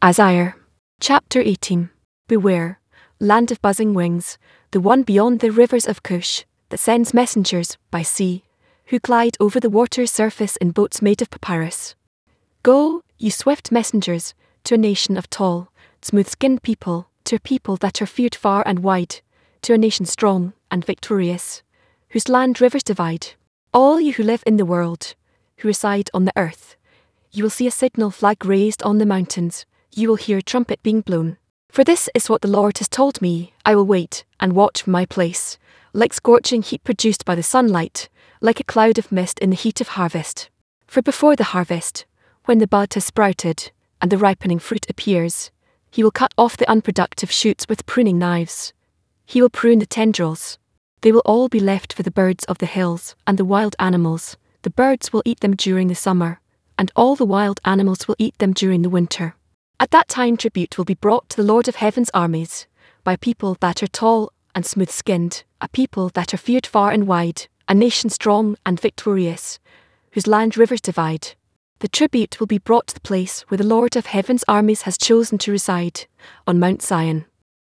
Isaiah. Chapter 18. Beware, land of buzzing wings, the one beyond the rivers of Cush, that sends messengers by sea, who glide over the water's surface in boats made of papyrus. Go, you swift messengers, to a nation of tall, smooth-skinned people, to a people that are feared far and wide, to a nation strong and victorious, whose land rivers divide. All you who live in the world, who reside on the earth, you will see a signal flag raised on the mountains, you will hear a trumpet being blown. For this is what the Lord has told me, I will wait and watch from my place, like scorching heat produced by the sunlight, like a cloud of mist in the heat of harvest. For before the harvest, when the bud has sprouted, and the ripening fruit appears, he will cut off the unproductive shoots with pruning knives. He will prune the tendrils. They will all be left for the birds of the hills and the wild animals. The birds will eat them during the summer, and all the wild animals will eat them during the winter. At that time tribute will be brought to the Lord of Heaven's armies, by people that are tall and smooth-skinned, a people that are feared far and wide, a nation strong and victorious, whose land rivers divide. The tribute will be brought to the place where the Lord of Heaven's armies has chosen to reside, on Mount Zion.